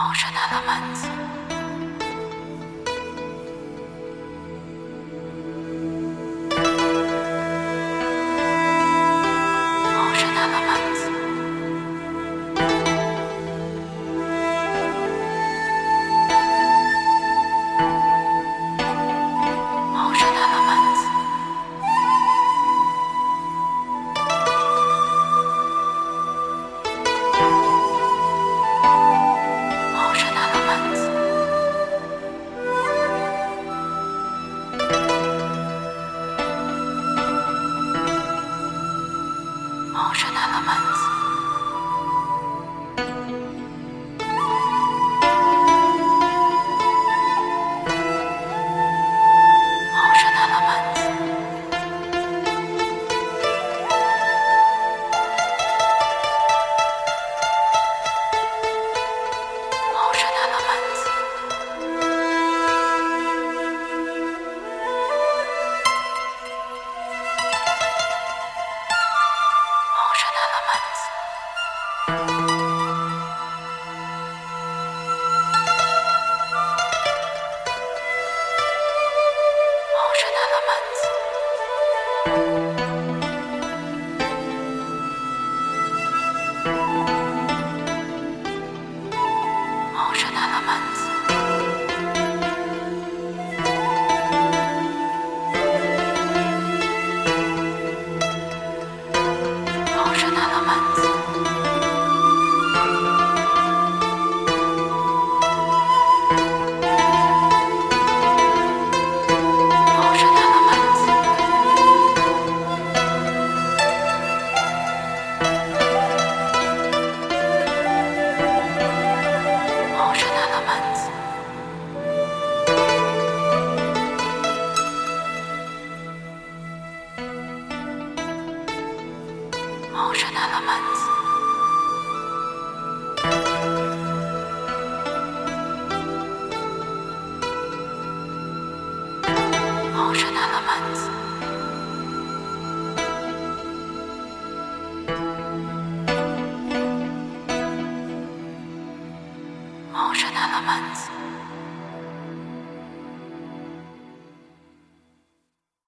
Ocean elements. Ocean elements. Ocean elements. Ocean elements. Ocean elements. Ocean elements. Ocean elements. Ocean elements. Ocean elements. Ocean elements. Ocean elements. Ocean elements. Ocean elements. Ocean elements. Ocean elements. Ocean elements.